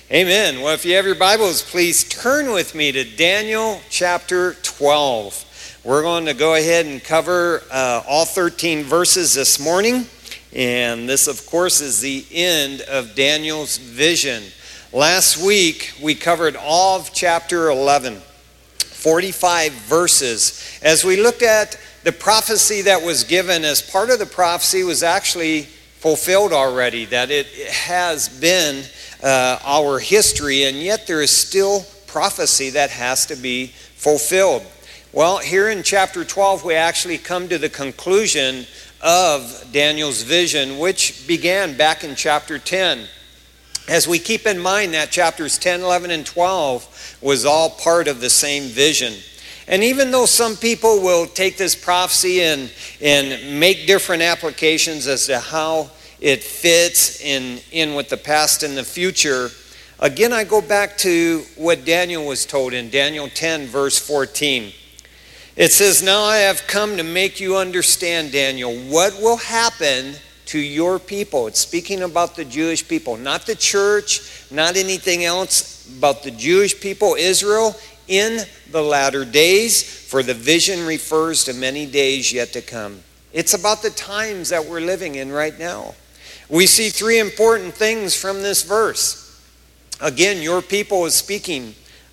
Amen. Well, if you have your Bibles, please turn with me to Daniel chapter 12. We're going to go ahead and cover all 13 verses this morning. And this, of course, is the end of Daniel's vision. Last week, we covered all of chapter 11, 45 verses. As we looked at the prophecy that was given, as part of the prophecy was actually fulfilled already, that it has been our history, and yet there is still prophecy that has to be fulfilled. Well, here in chapter 12, we actually come to the conclusion of Daniel's vision, which began back in chapter 10. As we keep in mind that chapters 10, 11, and 12 was all part of the same vision. And even though some people will take this prophecy and make different applications as to how it fits in with the past and the future, again, I go back to what Daniel was told in Daniel 10, verse 14. It says, "Now I have come to make you understand, Daniel, what will happen to your people." It's speaking about the Jewish people, not the church, not anything else, about the Jewish people, Israel, in the latter days, for the vision refers to many days yet to come. It's about the times that we're living in right now. We see three important things from this verse. Again, your people is speaking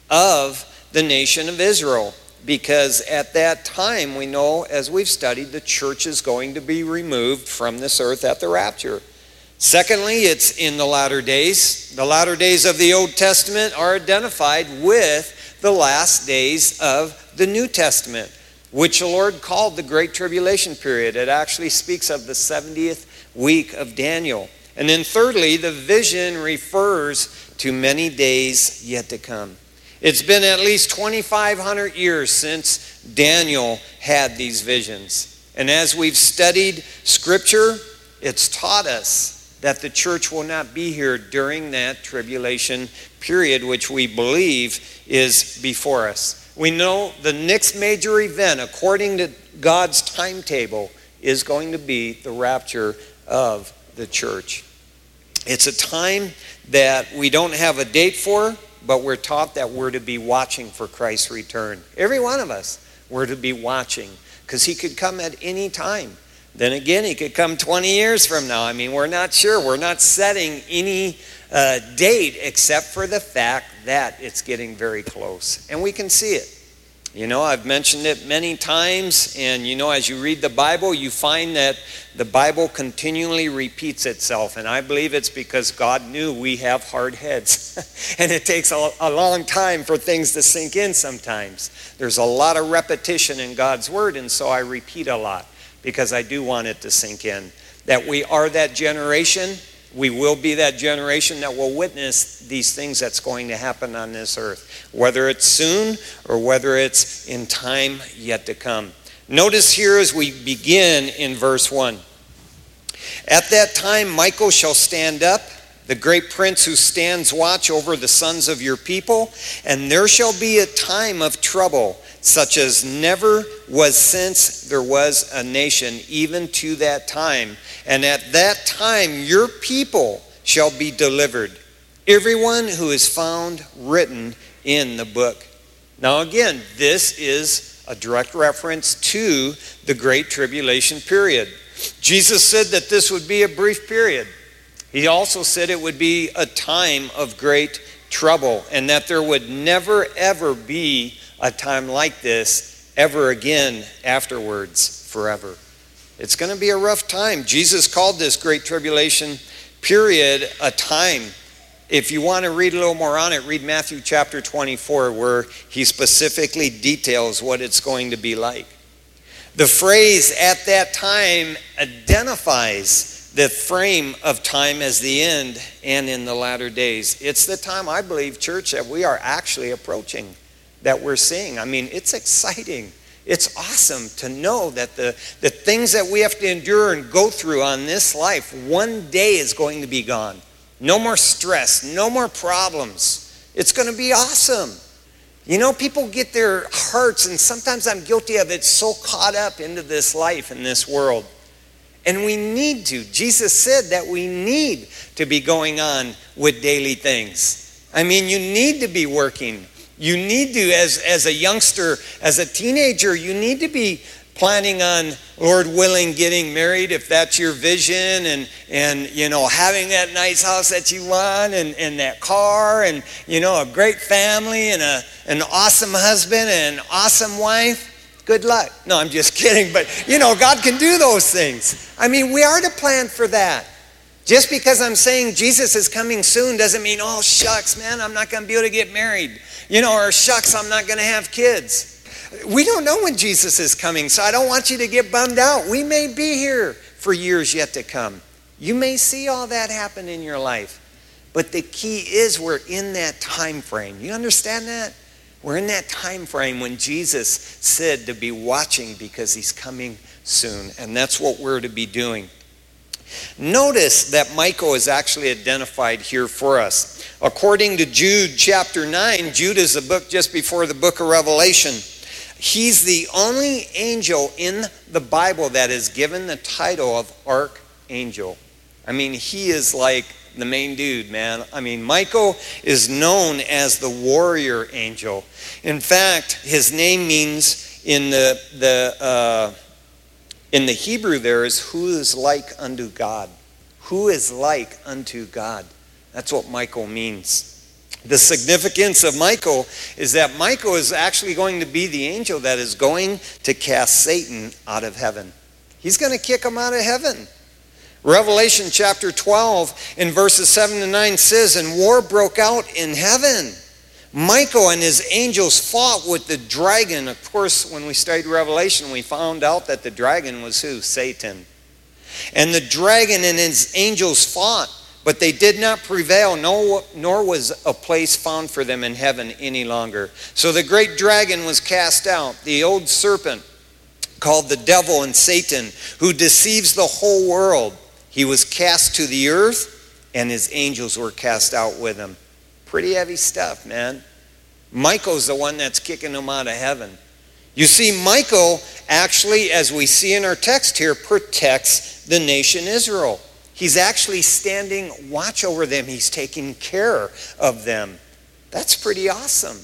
of the nation of Israel, because at that time, we know, as we've studied, the church is going to be removed from this earth at the rapture. Secondly, it's in the latter days. The latter days of the Old Testament are identified with the last days of the New Testament, which the Lord called the Great Tribulation period. It actually speaks of the 70th week of Daniel. And then thirdly, the vision refers to many days yet to come. It's been at least 2,500 years since Daniel had these visions. And as we've studied Scripture, it's taught us that the church will not be here during that tribulation period, which we believe is before us. We know the next major event, according to God's timetable, is going to be the rapture of the church. It's a time that we don't have a date for, but we're taught that we're to be watching for Christ's return. Every one of us, we're to be watching, because he could come at any time. Then again, he could come 20 years from now. I mean, we're not sure. We're not setting any date except for the fact that it's getting very close. And we can see it. You know, I've mentioned it many times, and you know, as you read the Bible, you find that the Bible continually repeats itself, and I believe it's because God knew we have hard heads, and it takes a long time for things to sink in sometimes. There's a lot of repetition in God's Word, and so I repeat a lot, because I do want it to sink in, that we are that generation. We will be that generation that will witness these things that's going to happen on this earth, whether it's soon or whether it's in time yet to come. Notice here as we begin in verse 1. "At that time Michael shall stand up, the great prince who stands watch over the sons of your people, and there shall be a time of trouble, such as never was since there was a nation, even to that time. And at that time your people shall be delivered, everyone who is found written in the book." Now again, this is a direct reference to the Great Tribulation period. Jesus said that this would be a brief period. He also said it would be a time of great trouble, and that there would never ever be a time like this ever again afterwards, forever. It's going to be a rough time. Jesus called this Great Tribulation period a time. If you want to read a little more on it, read Matthew chapter 24, where he specifically details what it's going to be like. The phrase "at that time" identifies the frame of time as the end and in the latter days. It's the time, I believe, church, that we are actually approaching, that we're seeing. I mean, it's exciting. It's awesome to know that the things that we have to endure and go through on this life, one day is going to be gone. No more stress, no more problems. It's going to be awesome. You know, people get their hearts, and sometimes I'm guilty of it, so caught up into this life and this world. And we need to. Jesus said that we need to be going on with daily things. I mean, you need to be working. You need to, as a youngster, as a teenager, you need to be planning on, Lord willing, getting married if that's your vision, and having that nice house that you want, and that car, and a great family, and an awesome husband and an awesome wife. Good luck. No, I'm just kidding, but God can do those things. I mean, we are to plan for that. Just because I'm saying Jesus is coming soon doesn't mean, oh, shucks, man, I'm not going to be able to get married. Or shucks, I'm not going to have kids. We don't know when Jesus is coming, so I don't want you to get bummed out. We may be here for years yet to come. You may see all that happen in your life. But the key is we're in that time frame. You understand that? We're in that time frame when Jesus said to be watching because he's coming soon. And that's what we're to be doing. Notice that Michael is actually identified here for us. According to Jude chapter 9, Jude is a book just before the book of Revelation. He's the only angel in the Bible that is given the title of archangel. I mean, he is like the main dude, man. I mean, Michael is known as the warrior angel. In fact, his name means in the Hebrew there is who is like unto God. Who is like unto God. That's what Michael means. The significance of Michael is that Michael is actually going to be the angel that is going to cast Satan out of heaven. He's going to kick him out of heaven. Revelation chapter 12 in verses 7 to 9 says, and war broke out in heaven. Michael and his angels fought with the dragon. Of course, when we studied Revelation, we found out that the dragon was who? Satan. And the dragon and his angels fought, but they did not prevail, nor was a place found for them in heaven any longer. So the great dragon was cast out, the old serpent called the devil and Satan, who deceives the whole world. He was cast to the earth, and his angels were cast out with him. Pretty heavy stuff, man. Michael's the one that's kicking them out of heaven. You see, Michael actually, as we see in our text here, protects the nation Israel. He's actually standing watch over them. He's taking care of them. That's pretty awesome.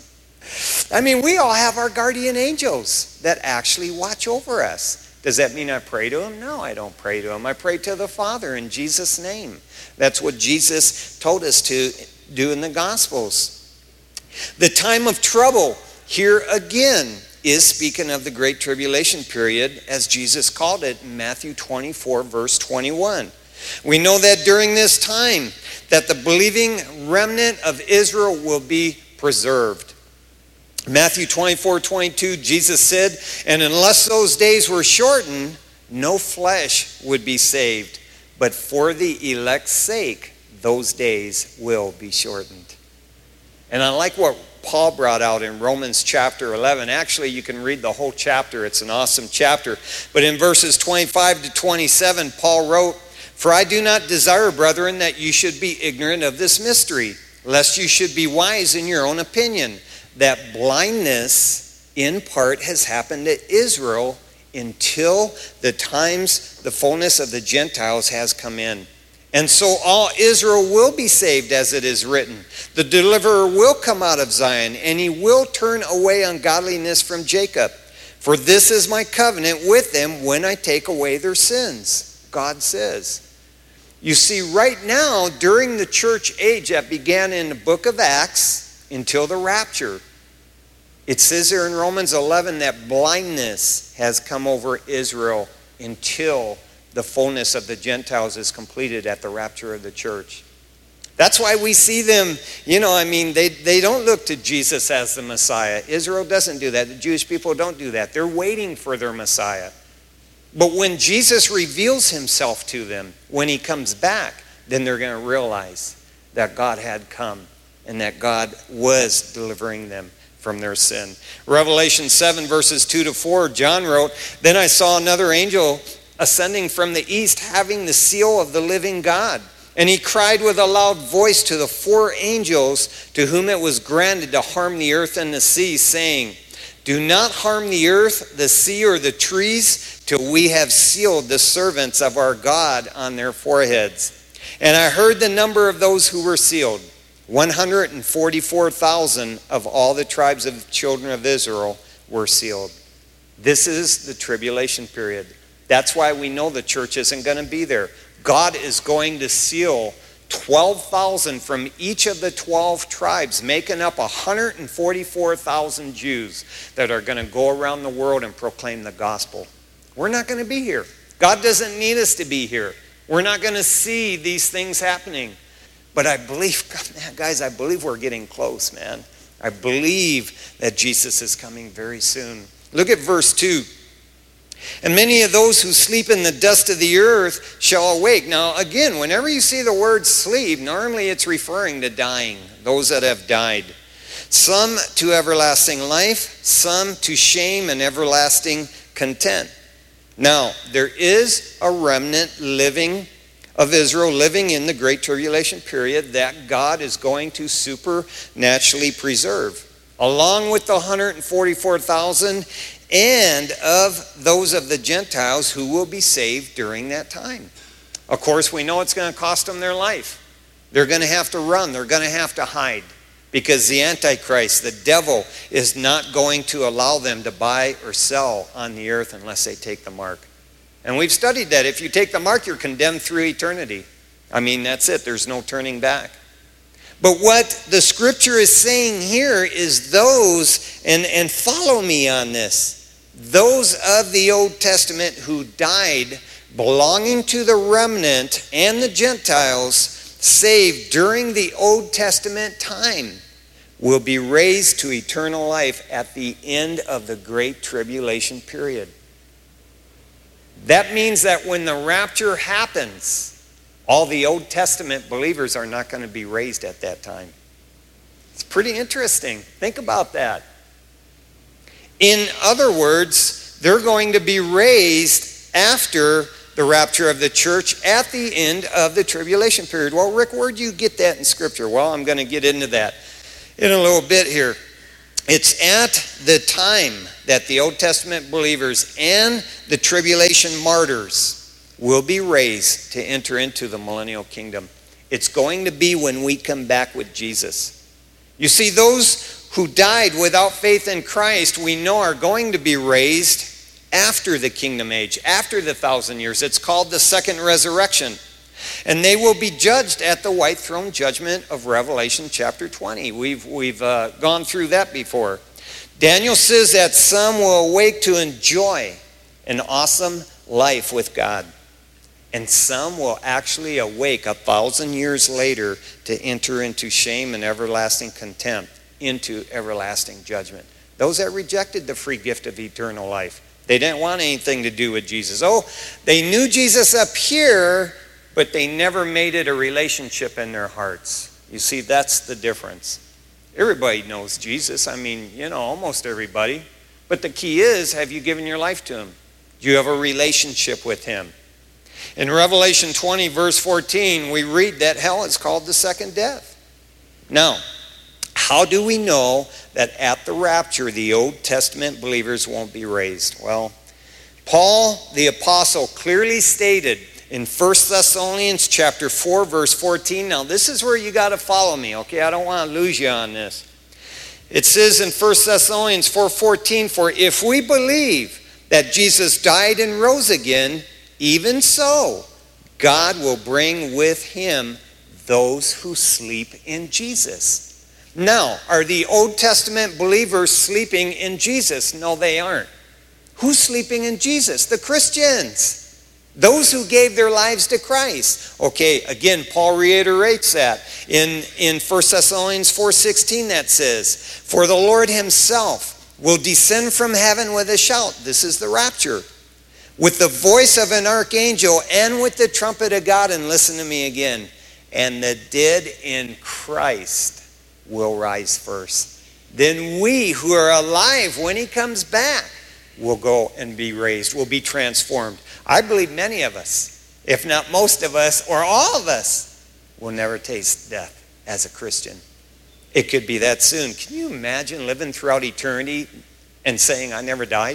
I mean, we all have our guardian angels that actually watch over us. Does that mean I pray to him? No, I don't pray to him. I pray to the Father in Jesus' name. That's what Jesus told us to do in the Gospels. The time of trouble here again is speaking of the Great Tribulation period, as Jesus called it in Matthew 24, verse 21. We know that during this time that the believing remnant of Israel will be preserved. Matthew 24:22, Jesus said, and unless those days were shortened, no flesh would be saved. But for the elect's sake, those days will be shortened. And I like what Paul brought out in Romans chapter 11. Actually, you can read the whole chapter. It's an awesome chapter. But in verses 25 to 27, Paul wrote, for I do not desire, brethren, that you should be ignorant of this mystery, lest you should be wise in your own opinion, that blindness in part has happened to Israel until the fullness of the Gentiles has come in. And so all Israel will be saved, as it is written. The deliverer will come out of Zion, and he will turn away ungodliness from Jacob. For this is my covenant with them when I take away their sins, God says. You see, right now, during the church age that began in the book of Acts until the rapture, it says there in Romans 11 that blindness has come over Israel until the fullness of the Gentiles is completed at the rapture of the church. That's why we see them, they don't look to Jesus as the Messiah. Israel doesn't do that. The Jewish people don't do that. They're waiting for their Messiah. But when Jesus reveals himself to them, when he comes back, then they're going to realize that God had come and that God was delivering them from their sin. Revelation 7 verses 2 to 4, John wrote, then I saw another angel ascending from the east, having the seal of the living God. And he cried with a loud voice to the four angels to whom it was granted to harm the earth and the sea, saying, do not harm the earth, the sea, or the trees, till we have sealed the servants of our God on their foreheads. And I heard the number of those who were sealed, 144,000 of all the tribes of the children of Israel were sealed. This is the tribulation period. That's why we know the church isn't going to be there. God is going to seal 12,000 from each of the 12 tribes, making up 144,000 Jews that are going to go around the world and proclaim the gospel. We're not going to be here. God doesn't need us to be here. We're not going to see these things happening. But I believe, man, guys, I believe we're getting close, man. I believe that Jesus is coming very soon. Look at verse 2. And many of those who sleep in the dust of the earth shall awake. Now, again, whenever you see the word sleep, normally it's referring to dying, those that have died. Some to everlasting life, some to shame and everlasting content. Now, there is a remnant of Israel living in the Great Tribulation period that God is going to supernaturally preserve, along with the 144,000 and of those of the Gentiles who will be saved during that time. Of course, we know it's going to cost them their life. They're going to have to run. They're going to have to hide because the Antichrist, the devil, is not going to allow them to buy or sell on the earth unless they take the mark. And we've studied that. If you take the mark, you're condemned through eternity. I mean, that's it. There's no turning back. But what the scripture is saying here is those, and follow me on this, those of the Old Testament who died belonging to the remnant and the Gentiles saved during the Old Testament time will be raised to eternal life at the end of the Great Tribulation period. That means that when the rapture happens, all the Old Testament believers are not going to be raised at that time. It's pretty interesting. Think about that. In other words, they're going to be raised after the rapture of the church at the end of the tribulation period. Well, Rick, where do you get that in Scripture? Well, I'm going to get into that in a little bit here. It's at the time that the Old Testament believers and the tribulation martyrs will be raised to enter into the millennial kingdom. It's going to be when we come back with Jesus. You see, those who died without faith in Christ, we know are going to be raised after the kingdom age, after the 1,000 years. It's called the second resurrection. And they will be judged at the white throne judgment of Revelation chapter 20. We've gone through that before. Daniel says that some will awake to enjoy an awesome life with God. And some will actually awake 1,000 years later to enter into shame and everlasting contempt, into everlasting judgment. Those that rejected the free gift of eternal life. They didn't want anything to do with Jesus. Oh, they knew Jesus up here, but they never made it a relationship in their hearts. You see, that's the difference. Everybody knows Jesus. I mean, almost everybody. But the key is, have you given your life to him? Do you have a relationship with him? In Revelation 20, verse 14, we read that hell is called the second death. Now, how do we know that at the rapture the Old Testament believers won't be raised? Well, Paul the apostle clearly stated in 1 Thessalonians chapter 4, verse 14. Now, this is where you got to follow me, okay? I don't want to lose you on this. It says in 1 Thessalonians 4:14, "For if we believe that Jesus died and rose again, even so, God will bring with him those who sleep in Jesus." Now, are the Old Testament believers sleeping in Jesus? No, they aren't. Who's sleeping in Jesus? The Christians. Those who gave their lives to Christ. Okay, again, Paul reiterates that. In 1 Thessalonians 4:16 that says, "For the Lord himself will descend from heaven with a shout." This is the rapture. "With the voice of an archangel and with the trumpet of God," and listen to me again, "and the dead in Christ will rise first. Then we who are alive when he comes back will go and be raised, will be transformed." I believe many of us, if not most of us, or all of us, will never taste death as a Christian. It could be that soon. Can you imagine living throughout eternity and saying, "I never died"?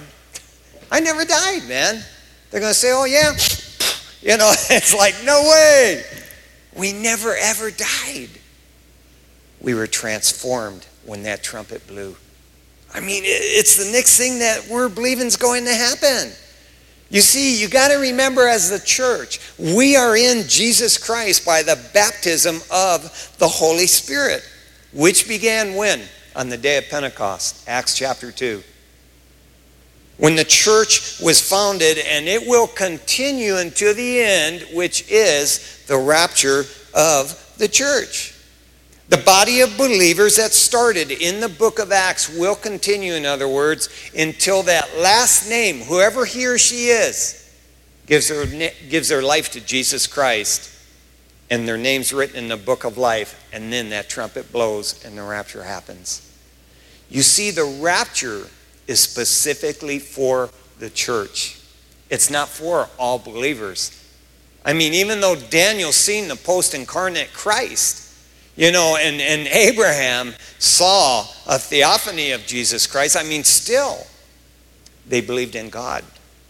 I never died, man. They're going to say, "Oh, yeah." It's like, no way. We never, ever died. we were transformed when that trumpet blew. I mean, it's the next thing that we're believing is going to happen. You see, you got to remember as the church, we are in Jesus Christ by the baptism of the Holy Spirit, which began when? On the day of Pentecost, Acts chapter 2. When the church was founded, and it will continue until the end, which is the rapture of the church. The body of believers that started in the book of Acts will continue, in other words, until that last name, whoever he or she is, gives their life to Jesus Christ, and their name's written in the book of life, and then that trumpet blows and the rapture happens. You see, the rapture is specifically for the church. It's not for all believers. I mean, even though Daniel's seen the post-incarnate Christ, and Abraham saw a theophany of Jesus Christ, I mean, still, they believed in God.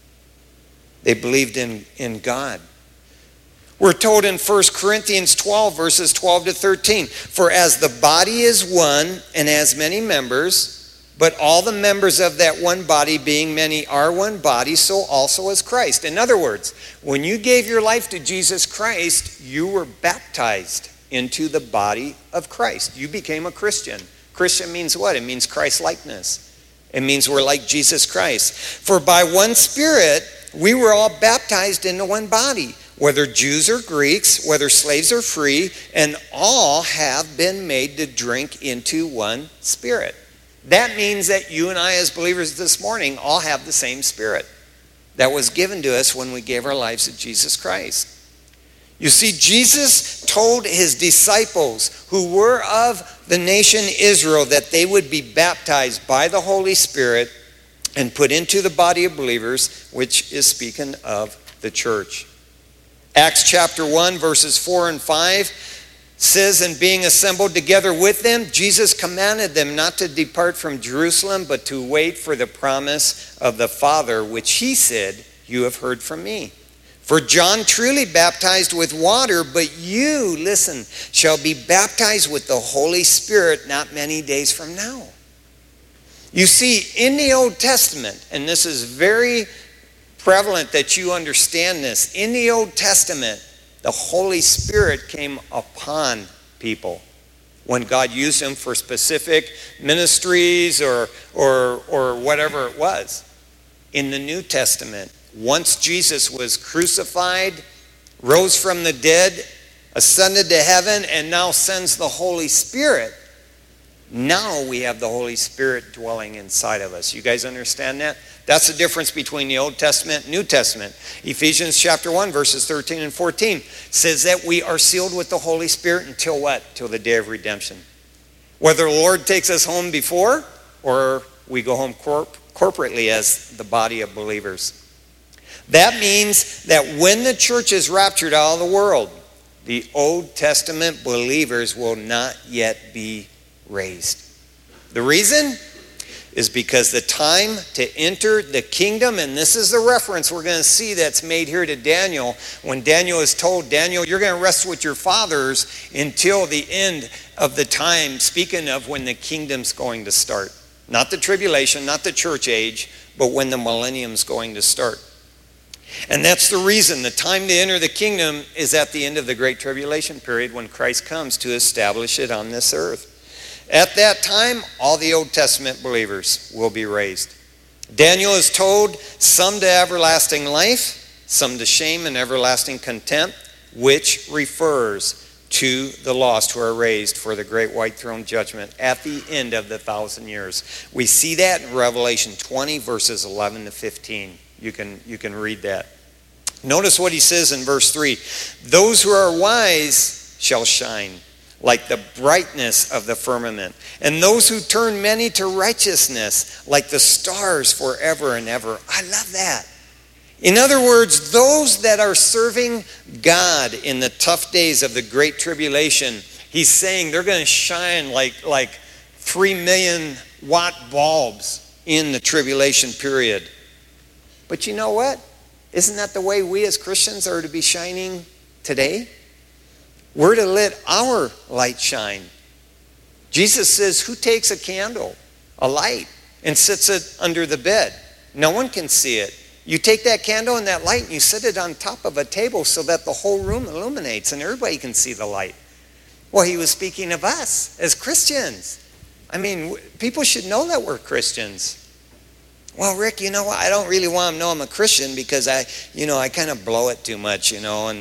They believed in God. We're told in 1 Corinthians 12, verses 12 to 13, for as the body is one and has many members, but all the members of that one body, being many, are one body, so also is Christ. In other words, when you gave your life to Jesus Christ, you were baptized into the body of Christ. You became a Christian. Christian means what? It means Christ-likeness. It means we're like Jesus Christ. For by one Spirit, we were all baptized into one body, whether Jews or Greeks, whether slaves or free, and all have been made to drink into one Spirit. That means that you and I as believers this morning all have the same Spirit that was given to us when we gave our lives to Jesus Christ. You see, Jesus told his disciples who were of the nation Israel that they would be baptized by the Holy Spirit and put into the body of believers, which is speaking of the church. Acts chapter 1, verses 4 and 5 says, and being assembled together with them, Jesus commanded them not to depart from Jerusalem, but to wait for the promise of the Father, which he said, you have heard from me. For John truly baptized with water, but you, listen, shall be baptized with the Holy Spirit not many days from now. You see, in the Old Testament, and this is very prevalent that you understand this, in the Old Testament, the Holy Spirit came upon people when God used them for specific ministries or whatever it was. In the New Testament, once Jesus was crucified, rose from the dead, ascended to heaven, and now sends the Holy Spirit, now we have the Holy Spirit dwelling inside of us. You guys understand that? That's the difference between the Old Testament and New Testament. Ephesians chapter 1, verses 13 and 14 says that we are sealed with the Holy Spirit until what? Till the day of redemption. Whether the Lord takes us home before or we go home corporately as the body of believers. That means that when the church is raptured out of the world, the Old Testament believers will not yet be raised. The reason is because the time to enter the kingdom, and this is the reference we're going to see that's made here to Daniel, when Daniel is told, Daniel, you're going to rest with your fathers until the end of the time, speaking of when the kingdom's going to start. Not the tribulation, not the church age, but when the millennium's going to start. And that's the reason the time to enter the kingdom is at the end of the Great Tribulation period when Christ comes to establish it on this earth. At that time, all the Old Testament believers will be raised. Daniel is told, some to everlasting life, some to shame and everlasting contempt, which refers to the lost who are raised for the great white throne judgment at the end of the 1,000 years. We see that in Revelation 20, verses 11 to 15. You can read that. Notice what he says in verse 3. Those who are wise shall shine like the brightness of the firmament, and those who turn many to righteousness like the stars forever and ever. I love that. In other words, those that are serving God in the tough days of the Great Tribulation, he's saying they're going to shine like 3 million watt bulbs in the tribulation period. But you know what? Isn't that the way we as Christians are to be shining today? We're to let our light shine. Jesus says, who takes a candle, a light, and sits it under the bed? No one can see it. You take that candle and that light and you set it on top of a table so that the whole room illuminates and everybody can see the light. Well, he was speaking of us as Christians. I mean, people should know that we're Christians. Well, Rick, you know what? I don't really want them to know I'm a Christian because I kind of blow it too much, and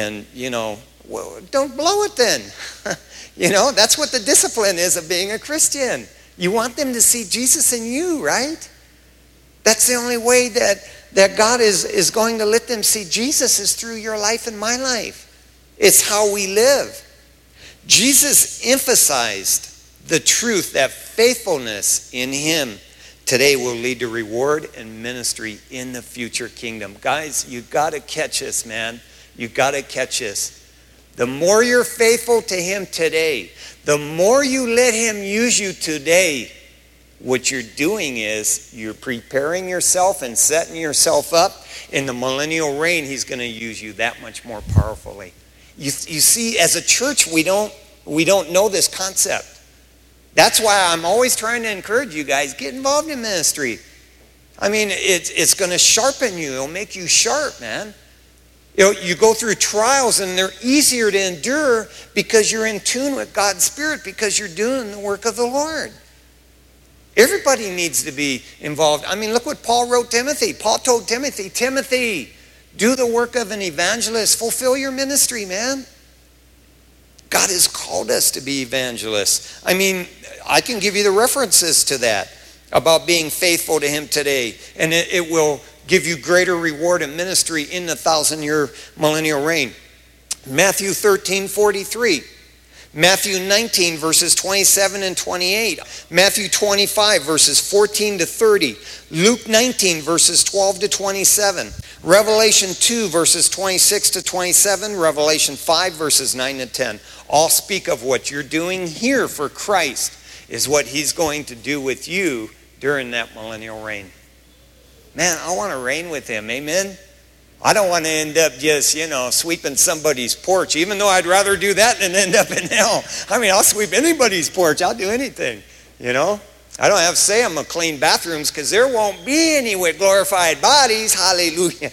well, don't blow it then. That's what the discipline is of being a Christian. You want them to see Jesus in you, right? That's the only way that God is going to let them see Jesus is through your life and my life. It's how we live. Jesus emphasized the truth that faithfulness in him today will lead to reward and ministry in the future kingdom. Guys, you got to catch this, man. You got to catch this. The more you're faithful to him today, the more you let him use you today, what you're doing is you're preparing yourself and setting yourself up. In the millennial reign, he's going to use you that much more powerfully. You see, as a church, we don't know this concept. That's why I'm always trying to encourage you guys, get involved in ministry. I mean, it's going to sharpen you. It'll make you sharp, man. You go through trials and they're easier to endure because you're in tune with God's Spirit, because you're doing the work of the Lord. Everybody needs to be involved. I mean, look what Paul wrote Timothy. Paul told Timothy, Timothy, do the work of an evangelist. Fulfill your ministry, man. God has called us to be evangelists. I mean, I can give you the references to that about being faithful to him today. And it will give you greater reward and ministry in the 1,000-year millennial reign. Matthew 13:43. Matthew 19, verses 27 and 28. Matthew 25, verses 14 to 30. Luke 19, verses 12 to 27. Revelation 2, verses 26 to 27. Revelation 5, verses 9 to 10. All speak of what you're doing here for Christ is what he's going to do with you during that millennial reign. Man, I want to reign with him. Amen? I don't want to end up just, sweeping somebody's porch, even though I'd rather do that than end up in hell. I mean, I'll sweep anybody's porch. I'll do anything, I don't have to say I'm going to clean bathrooms because there won't be any with glorified bodies. Hallelujah.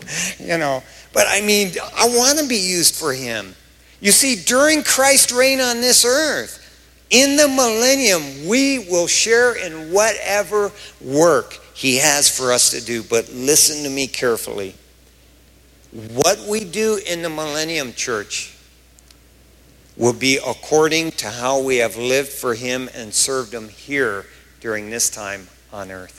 But I mean, I want to be used for him. You see, during Christ's reign on this earth, in the millennium, we will share in whatever work he has for us to do. But listen to me carefully. What we do in the millennium, church, will be according to how we have lived for him and served him here during this time on earth.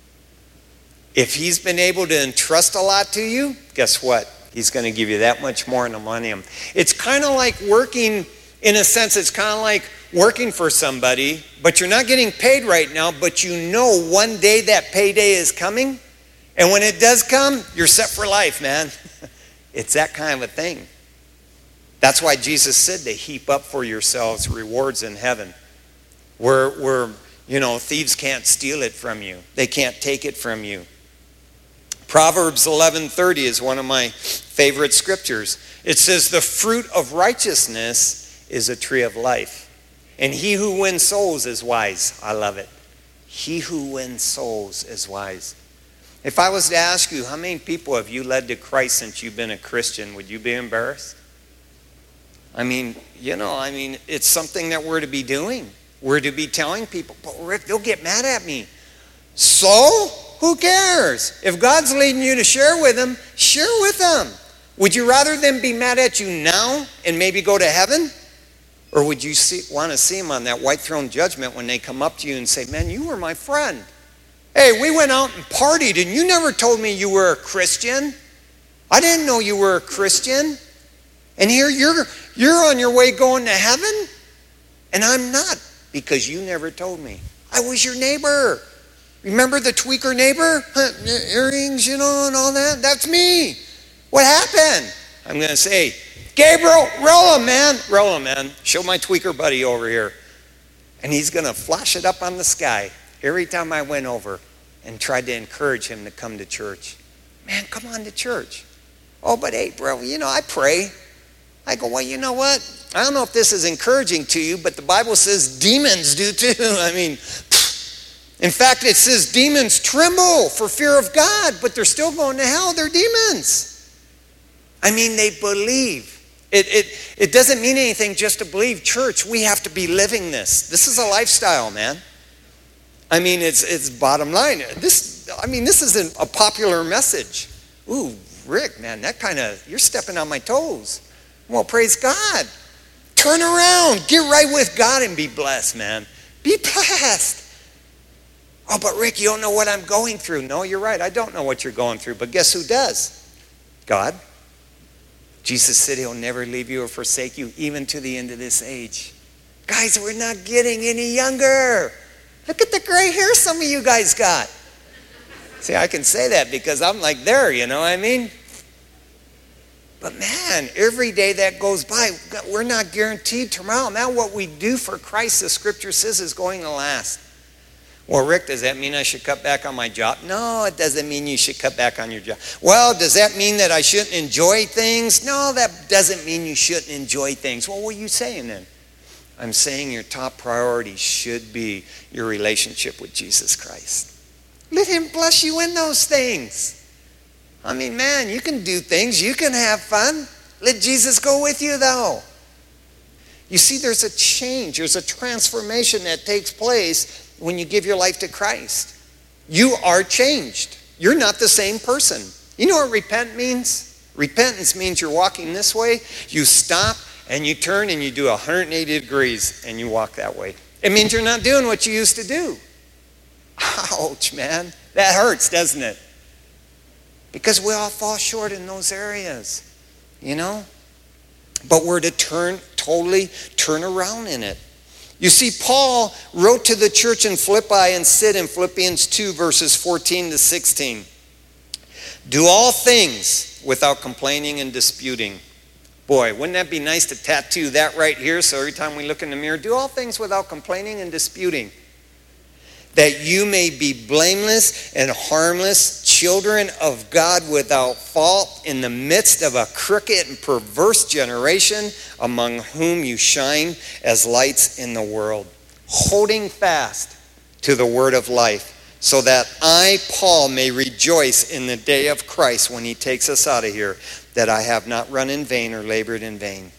If he's been able to entrust a lot to you, guess what? He's going to give you that much more in the millennium. It's kind of like working, in a sense, it's kind of like working for somebody, but you're not getting paid right now, but you know one day that payday is coming. And when it does come, you're set for life, man. It's that kind of a thing. That's why Jesus said to heap up for yourselves rewards in heaven. Where thieves can't steal it from you. They can't take it from you. Proverbs 11:30 is one of my favorite scriptures. It says, the fruit of righteousness is a tree of life. And he who wins souls is wise. I love it. He who wins souls is wise. If I was to ask you, how many people have you led to Christ since you've been a Christian, would you be embarrassed? I mean, it's something that we're to be doing. We're to be telling people, but Rick, they'll get mad at me. So, who cares? If God's leading you to share with them, share with them. Would you rather them be mad at you now and maybe go to heaven? Or would you want to see them on that white throne judgment when they come up to you and say, man, you were my friend. Hey, we went out and partied and you never told me you were a Christian. I didn't know you were a Christian. And here you're on your way going to heaven? And I'm not, because you never told me. I was your neighbor. Remember the tweaker neighbor? Earrings, and all that? That's me. What happened? I'm going to say, Gabriel, roll him, man. Show my tweaker buddy over here. And he's going to flash it up on the sky every time I went over and tried to encourage him to come to church. Man, come on to church. Oh, but hey, bro, I pray. I go, well, you know what? I don't know if this is encouraging to you, but the Bible says demons do too. I mean, in fact, it says demons tremble for fear of God, but they're still going to hell. They're demons. I mean, they believe. It doesn't mean anything just to believe. Church, we have to be living this. This is a lifestyle, man. I mean, it's bottom line. This isn't a popular message. Ooh, Rick, man, you're stepping on my toes. Well, praise God. Turn around. Get right with God and be blessed, man. Be blessed. Oh, but Rick, you don't know what I'm going through. No, you're right. I don't know what you're going through. But guess who does? God. Jesus said he'll never leave you or forsake you, even to the end of this age. Guys, we're not getting any younger. Look at the gray hair some of you guys got. See, I can say that because I'm like there, you know what I mean? But man, every day that goes by, we're not guaranteed tomorrow. Now what we do for Christ, the scripture says, is going to last. Well, Rick, does that mean I should cut back on my job? No, it doesn't mean you should cut back on your job. Well, does that mean that I shouldn't enjoy things? No, that doesn't mean you shouldn't enjoy things. Well, what are you saying then? I'm saying your top priority should be your relationship with Jesus Christ. Let him bless you in those things. I mean, man, you can do things. You can have fun. Let Jesus go with you, though. You see, there's a change. There's a transformation that takes place when you give your life to Christ. You are changed. You're not the same person. You know what repent means? Repentance means you're walking this way. You stop and you turn and you do 180 degrees and you walk that way. It means you're not doing what you used to do. Ouch, man. That hurts, doesn't it? Because we all fall short in those areas, you know? But we're to totally turn around in it. You see, Paul wrote to the church in Philippi and said in Philippians 2, verses 14 to 16, do all things without complaining and disputing. Boy, wouldn't that be nice to tattoo that right here so every time we look in the mirror, do all things without complaining and disputing, that you may be blameless and harmless, children of God without fault, in the midst of a crooked and perverse generation, among whom you shine as lights in the world, holding fast to the word of life, so that I, Paul, may rejoice in the day of Christ when he takes us out of here, that I have not run in vain or labored in vain.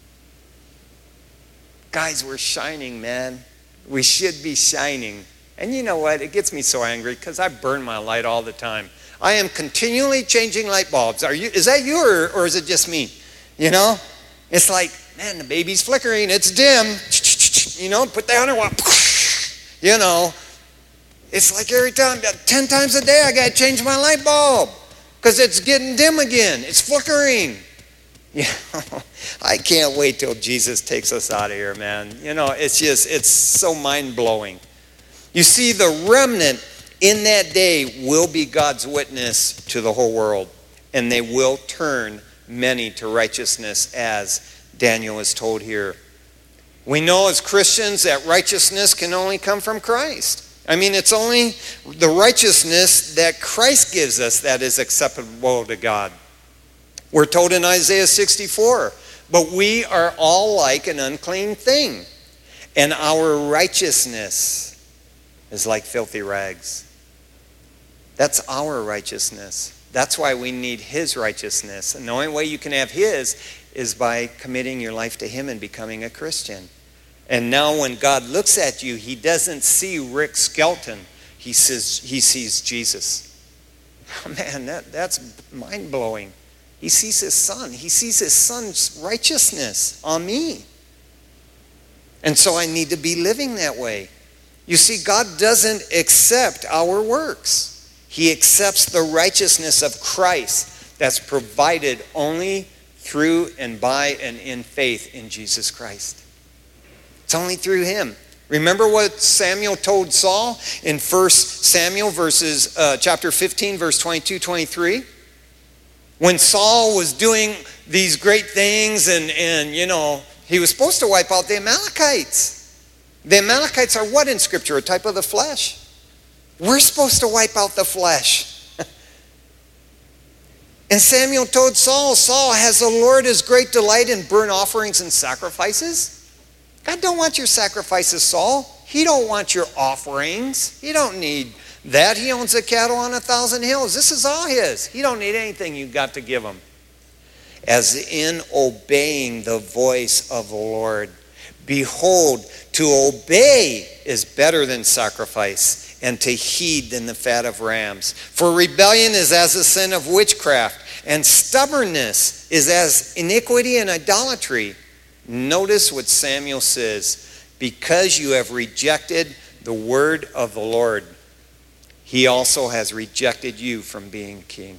Guys, we're shining, man. We should be shining. And you know what? It gets me so angry because I burn my light all the time. I am continually changing light bulbs. Is that you or is it just me? You know? It's like, man, the baby's flickering. It's dim. You know, put that on one. You know, it's like every time, 10 times a day I got to change my light bulb because it's getting dim again. It's flickering. You know, I can't wait till Jesus takes us out of here, man. You know, it's so mind-blowing. You see, the remnant in that day will be God's witness to the whole world, and they will turn many to righteousness, as Daniel is told here. We know as Christians that righteousness can only come from Christ. I mean, it's only the righteousness that Christ gives us that is acceptable to God. We're told in Isaiah 64, but we are all like an unclean thing, and our righteousness is like filthy rags. That's our righteousness. That's why we need his righteousness. And the only way you can have his is by committing your life to him and becoming a Christian. And now when God looks at you, he doesn't see Rick Skelton. He sees Jesus. Oh, man, that's mind-blowing. He sees his son. He sees his son's righteousness on me. And so I need to be living that way. You see, God doesn't accept our works. He accepts the righteousness of Christ that's provided only through and by and in faith in Jesus Christ. It's only through him. Remember what Samuel told Saul in 1 Samuel chapter 15, verse 22, 23? When Saul was doing these great things and you know, he was supposed to wipe out the Amalekites. The Amalekites are what in Scripture? A type of the flesh. We're supposed to wipe out the flesh. And Samuel told Saul, Saul, has the Lord his great delight in burnt offerings and sacrifices? God don't want your sacrifices, Saul. He don't want your offerings. He don't need that. He owns the cattle on 1,000 hills. This is all his. He don't need anything you got to give him. As in obeying the voice of the Lord. Behold, to obey is better than sacrifice, and to heed than the fat of rams. For rebellion is as the sin of witchcraft, and stubbornness is as iniquity and idolatry. Notice what Samuel says. Because you have rejected the word of the Lord, he also has rejected you from being king.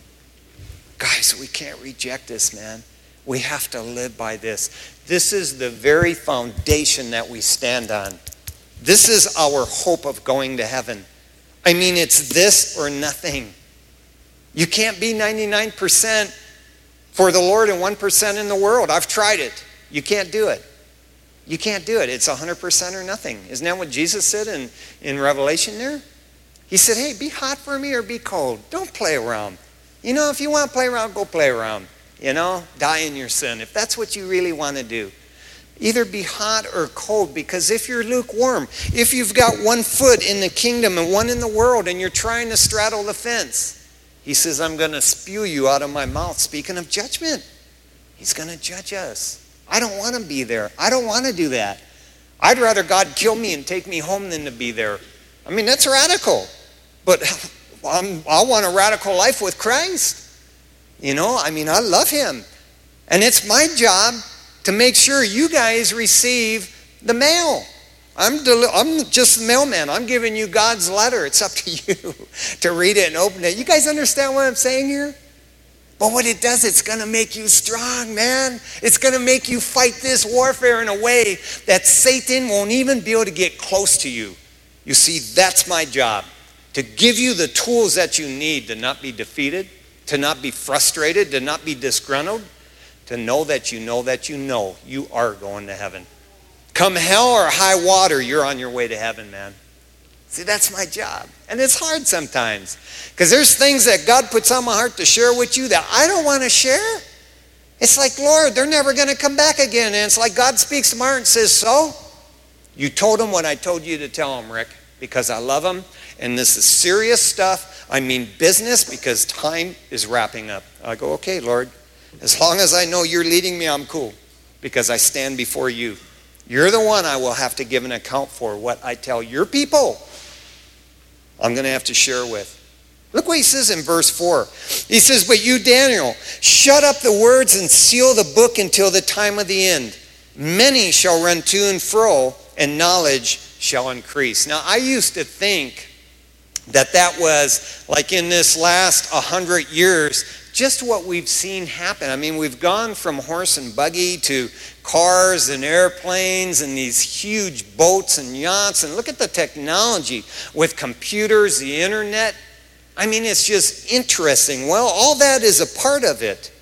Guys, we can't reject this, man. We have to live by this. This is the very foundation that we stand on. This is our hope of going to heaven. I mean, it's this or nothing. You can't be 99% for the Lord and 1% in the world. I've tried it. You can't do it. You can't do it. It's 100% or nothing. Isn't that what Jesus said in Revelation there? He said, hey, be hot for me or be cold. Don't play around. You know, if you want to play around, go play around. You know, die in your sin. If that's what you really want to do. Either be hot or cold, because if you're lukewarm, if you've got one foot in the kingdom and one in the world and you're trying to straddle the fence, he says, I'm going to spew you out of my mouth. Speaking of judgment, he's going to judge us. I don't want to be there. I don't want to do that. I'd rather God kill me and take me home than to be there. I mean, that's radical. But I want a radical life with Christ. You know, I mean, I love him. And it's my job to make sure you guys receive the mail. I'm just the mailman. I'm giving you God's letter. It's up to you to read it and open it. You guys understand what I'm saying here? But what it does, it's going to make you strong, man. It's going to make you fight this warfare in a way that Satan won't even be able to get close to you. You see, that's my job. To give you the tools that you need to not be defeated, to not be frustrated, to not be disgruntled, to know that you are going to heaven. Come hell or high water, you're on your way to heaven, man. See, that's my job. And it's hard sometimes. Because there's things that God puts on my heart to share with you that I don't want to share. It's like, Lord, they're never going to come back again. And it's like God speaks to my heart and says, so? You told them what I told you to tell them, Rick, because I love them. And this is serious stuff. I mean business, because time is wrapping up. I go, okay, Lord. As long as I know you're leading me, I'm cool. Because I stand before you. You're the one I will have to give an account for what I tell your people. I'm going to have to share with. Look what he says in verse 4. He says, but you, Daniel, shut up the words and seal the book until the time of the end. Many shall run to and fro, and knowledge shall increase. Now, I used to think that was like in this last 100 years, just what we've seen happen. I mean, we've gone from horse and buggy to cars and airplanes and these huge boats and yachts. And look at the technology with computers, the internet. I mean, it's just interesting. Well, all that is a part of it.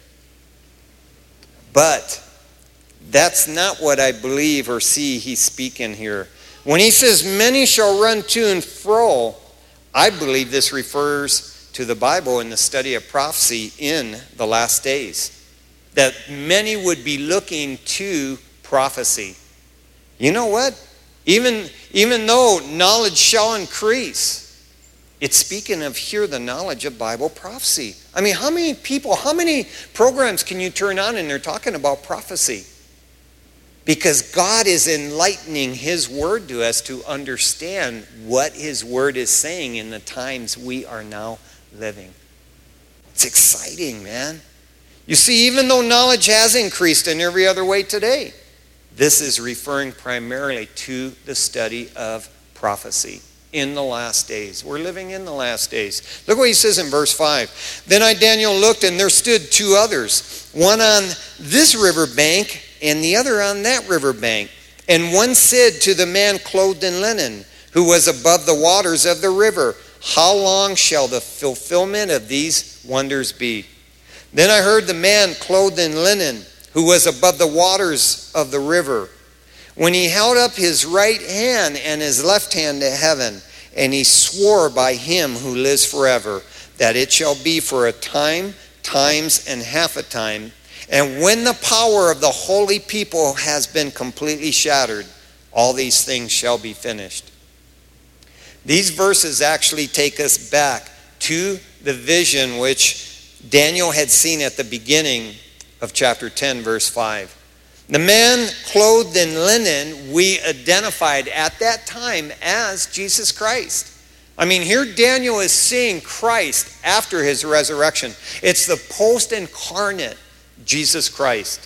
But that's not what I believe or see he's speaking here. When he says, many shall run to and fro, I believe this refers to the Bible and the study of prophecy in the last days. That many would be looking to prophecy. You know what? Even though knowledge shall increase, it's speaking of here the knowledge of Bible prophecy. I mean, how many programs can you turn on and they're talking about prophecy? Because God is enlightening his word to us to understand what his word is saying in the times we are now living. It's exciting, man. You see, even though knowledge has increased in every other way today, this is referring primarily to the study of prophecy in the last days. We're living in the last days. Look what he says in verse 5. Then I, Daniel, looked, and there stood two others, one on this river bank and the other on that river bank. And one said to the man clothed in linen, who was above the waters of the river, how long shall the fulfillment of these wonders be? Then I heard the man clothed in linen, who was above the waters of the river, when he held up his right hand and his left hand to heaven, and he swore by him who lives forever, that it shall be for a time, times and half a time. And when the power of the holy people has been completely shattered, all these things shall be finished. These verses actually take us back to the vision which Daniel had seen at the beginning of chapter 10, verse 5. The man clothed in linen we identified at that time as Jesus Christ. I mean, here Daniel is seeing Christ after his resurrection. It's the post-incarnate Jesus Christ.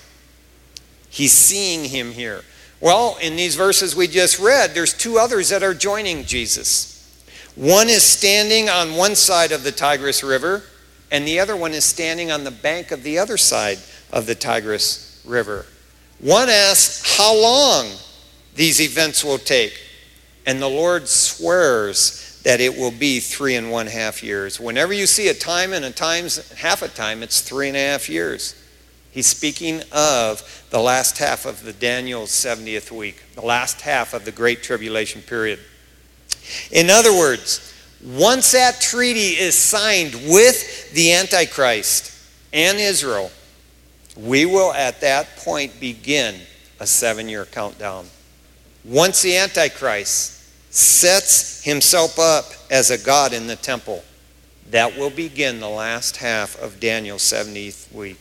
He's seeing him here. Well, in these verses we just read, there's two others that are joining Jesus. One is standing on one side of the Tigris River, and the other one is standing on the bank of the other side of the Tigris River. One asks how long these events will take, and the Lord swears that it will be 3.5 years. Whenever you see a time and a times half a time, it's 3.5 years. He's speaking of the last half of the Daniel's 70th week, the last half of the Great Tribulation period. In other words, once that treaty is signed with the Antichrist and Israel, we will at that point begin a 7-year countdown. Once the Antichrist sets himself up as a god in the temple, that will begin the last half of Daniel's 70th week.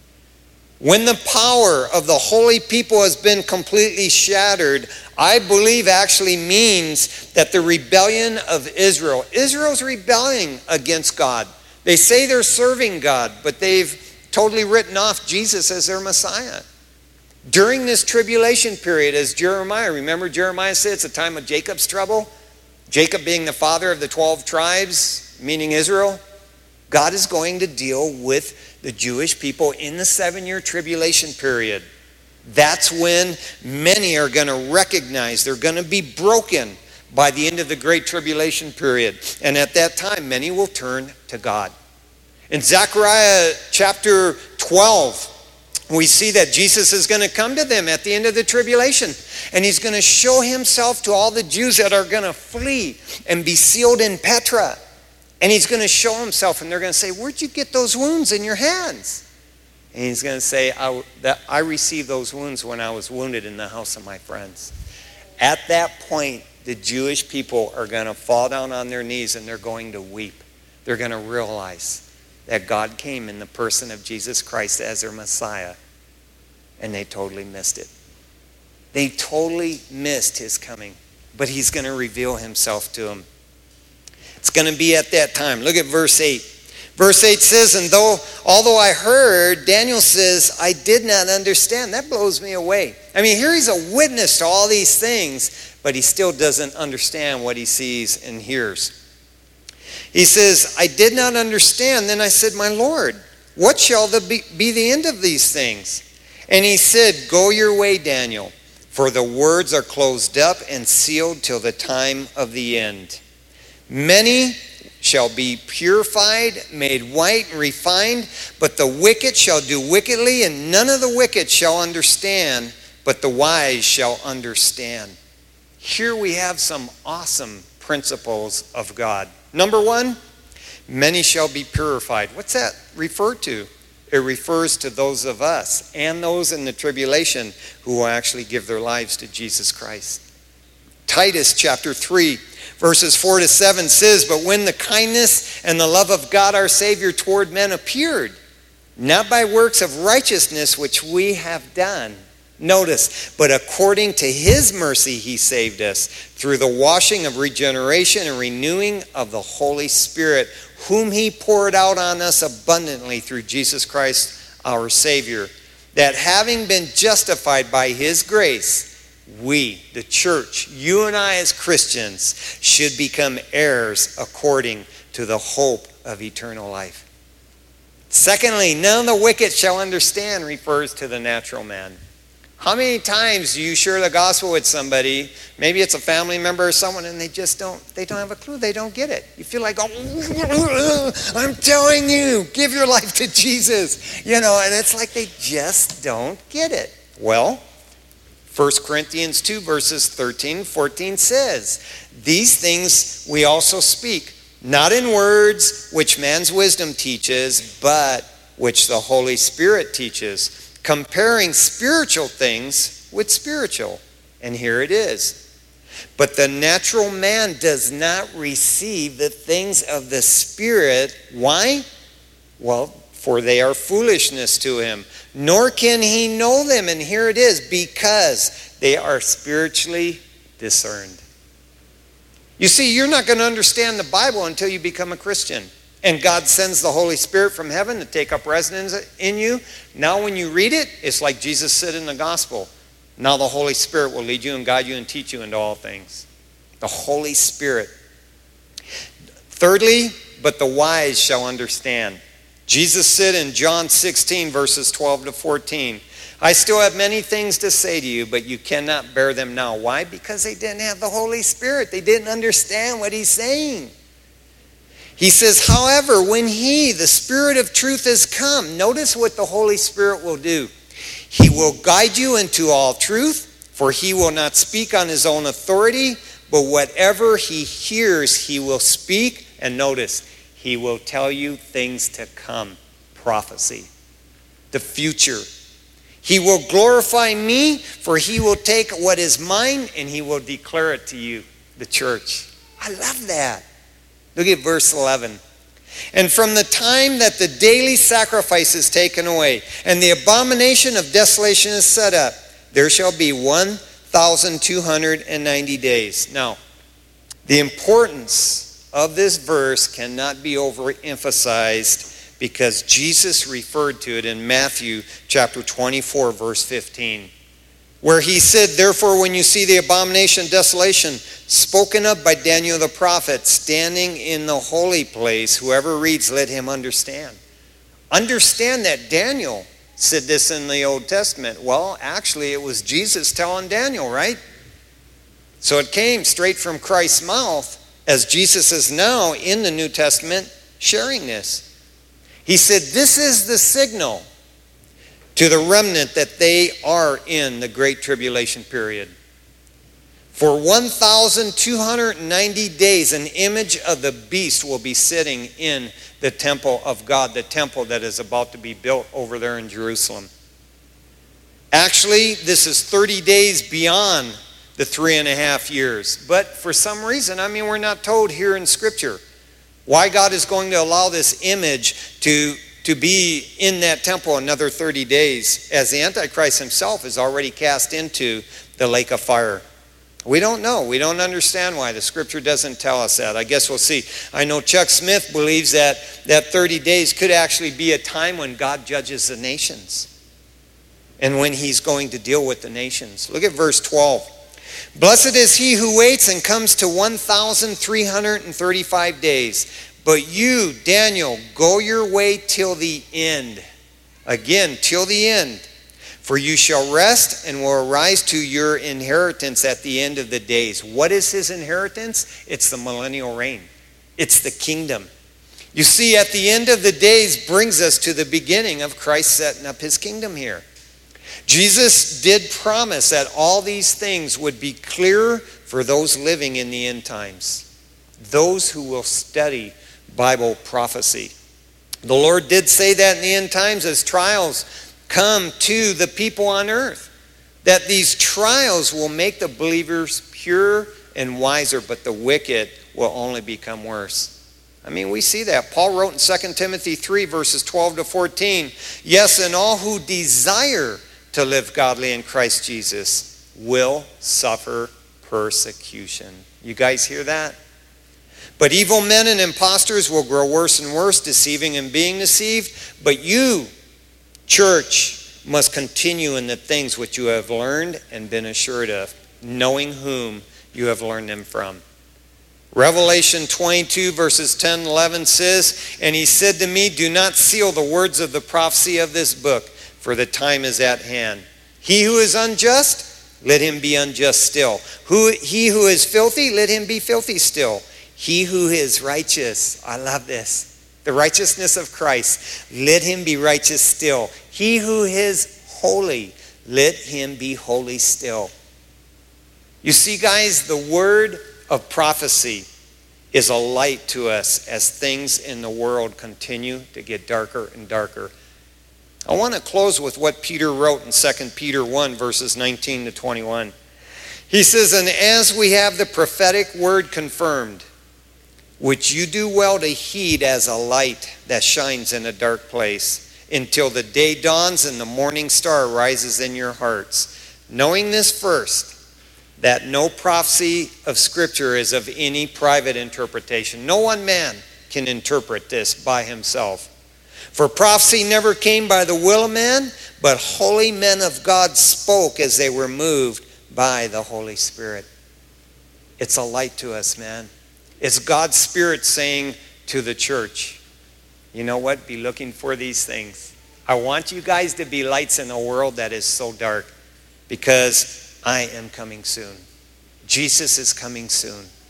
When the power of the holy people has been completely shattered, I believe actually means that the rebellion of Israel's rebelling against God. They say they're serving God, but they've totally written off Jesus as their Messiah. During this tribulation period, as remember Jeremiah said it's a time of Jacob's trouble? Jacob being the father of the 12 tribes, meaning Israel. God is going to deal with the Jewish people in the 7-year tribulation period. That's when many are going to recognize they're going to be broken by the end of the Great Tribulation period. And at that time, many will turn to God. In Zechariah chapter 12, we see that Jesus is going to come to them at the end of the tribulation. And he's going to show himself to all the Jews that are going to flee and be sealed in Petra. And he's going to show himself, and they're going to say, where'd you get those wounds in your hands? And he's going to say, I received those wounds when I was wounded in the house of my friends. At that point, the Jewish people are going to fall down on their knees and they're going to weep. They're going to realize that God came in the person of Jesus Christ as their Messiah, and they totally missed it. They totally missed his coming, but he's going to reveal himself to them. It's going to be at that time. Look at verse 8. Verse 8 says, and although I heard, Daniel says, I did not understand. That blows me away. I mean, here he's a witness to all these things, but he still doesn't understand what he sees and hears. He says, I did not understand. Then I said, my Lord, what shall be the end of these things? And he said, go your way, Daniel, for the words are closed up and sealed till the time of the end. Many shall be purified, made white, and refined, but the wicked shall do wickedly, and none of the wicked shall understand, but the wise shall understand. Here we have some awesome principles of God. Number one, many shall be purified. What's that refer to? It refers to those of us and those in the tribulation who will actually give their lives to Jesus Christ. Titus chapter 3. Verses 4-7 says, but when the kindness and the love of God our Savior toward men appeared, not by works of righteousness which we have done, notice, but according to his mercy he saved us, through the washing of regeneration and renewing of the Holy Spirit, whom he poured out on us abundantly through Jesus Christ our Savior, that having been justified by his grace, we, the church, you and I as Christians, should become heirs according to the hope of eternal life. Secondly, none of the wicked shall understand refers to the natural man. How many times do you share the gospel with somebody, maybe it's a family member or someone, and they don't have a clue, they don't get it. You feel like, oh, I'm telling you, give your life to Jesus. And it's like they just don't get it. Well, 1 Corinthians 2 verses 13-14 says, these things we also speak, not in words which man's wisdom teaches, but which the Holy Spirit teaches, comparing spiritual things with spiritual. And here it is. But the natural man does not receive the things of the Spirit. Why? Well, for they are foolishness to him. Nor can he know them. And here it is, because they are spiritually discerned. You see, you're not going to understand the Bible until you become a Christian. And God sends the Holy Spirit from heaven to take up residence in you. Now when you read it, it's like Jesus said in the gospel. Now the Holy Spirit will lead you and guide you and teach you into all things. The Holy Spirit. Thirdly, but the wise shall understand. Jesus said in John 16, verses 12 to 14, I still have many things to say to you, but you cannot bear them now. Why? Because they didn't have the Holy Spirit. They didn't understand what he's saying. He says, however, when he, the Spirit of truth, has come, notice what the Holy Spirit will do. He will guide you into all truth, for he will not speak on his own authority, but whatever he hears, he will speak. And notice, he will tell you things to come, prophecy, the future. He will glorify me, for he will take what is mine and he will declare it to you, the church. I love that. Look at verse 11. And from the time that the daily sacrifice is taken away and the abomination of desolation is set up, there shall be 1,290 days. Now, the importance of this verse cannot be overemphasized because Jesus referred to it in Matthew chapter 24, verse 15, where he said, therefore, when you see the abomination of desolation spoken of by Daniel the prophet standing in the holy place, whoever reads, let him understand. Understand that Daniel said this in the Old Testament. Well, actually, it was Jesus telling Daniel, right? So it came straight from Christ's mouth, as Jesus is now in the New Testament sharing this. He said, this is the signal to the remnant that they are in the Great Tribulation period. For 1,290 days, an image of the beast will be sitting in the temple of God, the temple that is about to be built over there in Jerusalem. Actually, this is 30 days beyond the 3.5 years. But for some reason, we're not told here in Scripture why God is going to allow this image to be in that temple another 30 days, as the Antichrist himself is already cast into the lake of fire. We don't know. We don't understand why. The Scripture doesn't tell us that. I guess we'll see. I know Chuck Smith believes that 30 days could actually be a time when God judges the nations and when he's going to deal with the nations. Look at verse 12. Blessed is he who waits and comes to 1,335 days. But you, Daniel, go your way till the end. Again, till the end. For you shall rest and will arise to your inheritance at the end of the days. What is his inheritance? It's the millennial reign. It's the kingdom. You see, at the end of the days brings us to the beginning of Christ setting up his kingdom here. Jesus did promise that all these things would be clear for those living in the end times, those who will study Bible prophecy. The Lord did say that in the end times as trials come to the people on earth, that these trials will make the believers pure and wiser, but the wicked will only become worse. We see that. Paul wrote in 2 Timothy 3, verses 12 to 14, yes, and all who desire to live godly in Christ Jesus will suffer persecution. You guys hear that? But evil men and impostors will grow worse and worse, deceiving and being deceived. But you, church, must continue in the things which you have learned and been assured of, knowing whom you have learned them from. Revelation 22, verses 10 and 11 says, and he said to me, do not seal the words of the prophecy of this book, for the time is at hand. He who is unjust, let him be unjust still. He who is filthy, let him be filthy still. He who is righteous, I love this, the righteousness of Christ, let him be righteous still. He who is holy, let him be holy still. You see, guys, the word of prophecy is a light to us as things in the world continue to get darker and darker. I want to close with what Peter wrote in 2 Peter 1, verses 19 to 21. He says, "And as we have the prophetic word confirmed, which you do well to heed as a light that shines in a dark place, until the day dawns and the morning star rises in your hearts, knowing this first, that no prophecy of Scripture is of any private interpretation." No one man can interpret this by himself. "For prophecy never came by the will of man, but holy men of God spoke as they were moved by the Holy Spirit." It's a light to us, man. It's God's Spirit saying to the church, you know what? Be looking for these things. I want you guys to be lights in a world that is so dark, because I am coming soon. Jesus is coming soon.